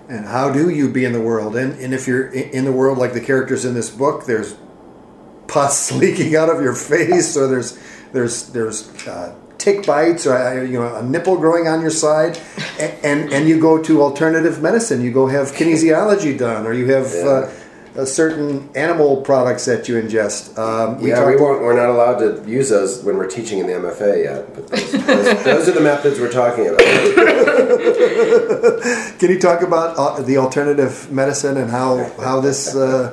And how do you be in the world? And if you're in the world like the characters in this book, there's pus leaking out of your face, or there's tick bites, or a nipple growing on your side, and you go to alternative medicine. You go have kinesiology done, or you have certain animal products that you ingest. We're not allowed to use those when we're teaching in the MFA yet. But those are the methods we're talking about. Can you talk about the alternative medicine and how this?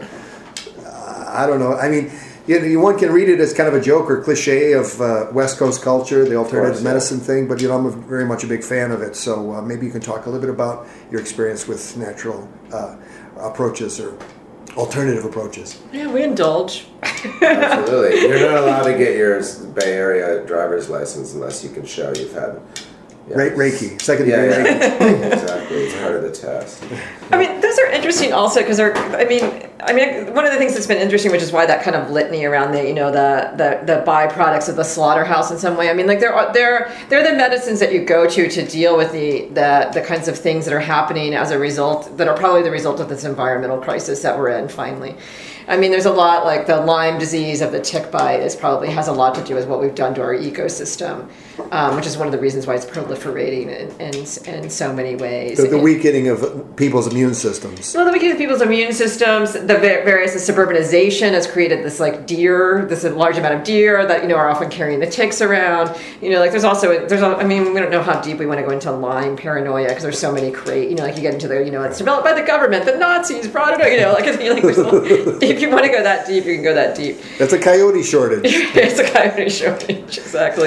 I don't know. I mean, one can read it as kind of a joke or cliche of West Coast culture, the alternative medicine thing. But I'm very much a big fan of it. So maybe you can talk a little bit about your experience with natural approaches or alternative approaches. Yeah, we indulge. Absolutely. You're not allowed to get your Bay Area driver's license unless you can show you've had Reiki, second degree Reiki. Exactly. It's part of the test. I mean, those are interesting also because I mean, one of the things that's been interesting, which is why that kind of litany around the byproducts of the slaughterhouse in some way. I mean, like they're the medicines that you go to deal with the kinds of things that are happening as a result, that are probably the result of this environmental crisis that we're in finally. I mean, there's a lot, like the Lyme disease of the tick bite probably has a lot to do with what we've done to our ecosystem, which is one of the reasons why it's proliferating in so many ways. The weakening of people's immune systems. Well, the weakening of people's immune systems, the suburbanization has created this this large amount of deer that, are often carrying the ticks around. Like I mean, we don't know how deep we want to go into Lyme paranoia because there's so many like you get into it's developed by the government, the Nazis brought it, if you want to go that deep, you can go that deep. That's a coyote shortage. It's a coyote shortage, exactly.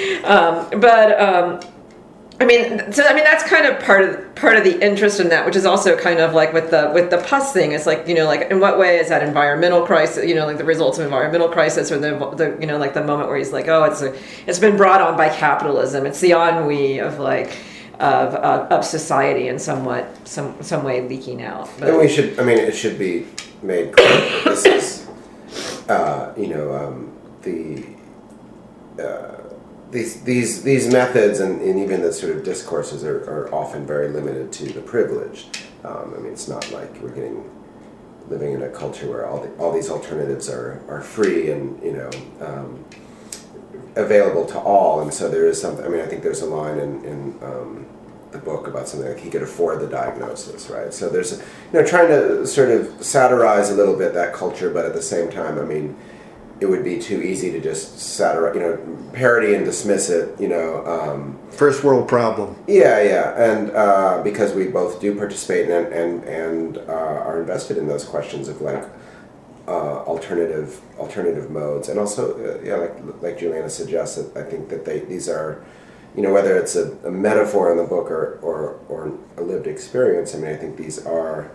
That's kind of part of the interest in that, which is also kind of like with the pus thing. It's like, in what way is that environmental crisis? Like the results of environmental crisis, or the like the moment where he's like, oh, it's been brought on by capitalism. It's the ennui of of society in some way leaking out. But, and it should be made clear that this is, these methods and even the sort of discourses are often very limited to the privileged. It's not like we're living in a culture where all these alternatives are free and available to all. And so there is something. I think there's a line in the book about something like he could afford the diagnosis, right? So there's trying to sort of satirize a little bit that culture, but at the same time, it would be too easy to just satirize, parody and dismiss it, First world problem. Yeah, and because we both do participate and are invested in those questions of alternative modes, and also like Juliana suggested, I think that these are, whether it's a metaphor in the book or a lived experience. I think these are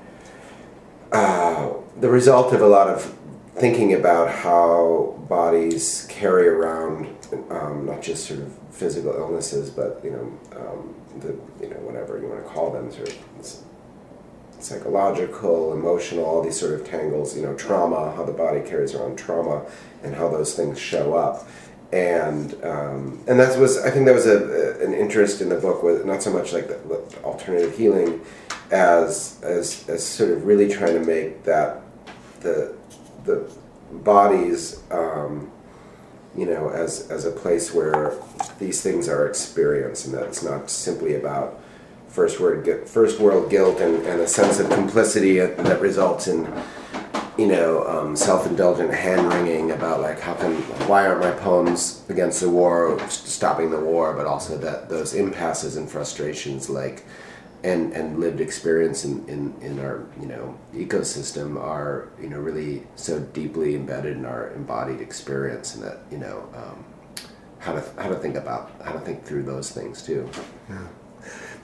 the result of a lot of thinking about how bodies carry around not just sort of physical illnesses, but whatever you want to call them, sort of psychological, emotional, all these sort of tangles, trauma, how the body carries around trauma, and how those things show up. And I think that was an interest in the book, with not so much like the alternative healing as sort of really trying to make that the bodies as a place where these things are experienced, and that it's not simply about first world guilt and a sense of complicity that results in self-indulgent hand-wringing about why aren't my poems against the war stopping the war, but also that those impasses and frustrations and lived experience in our ecosystem are really so deeply embedded in our embodied experience, and that how to think through those things too. Yeah.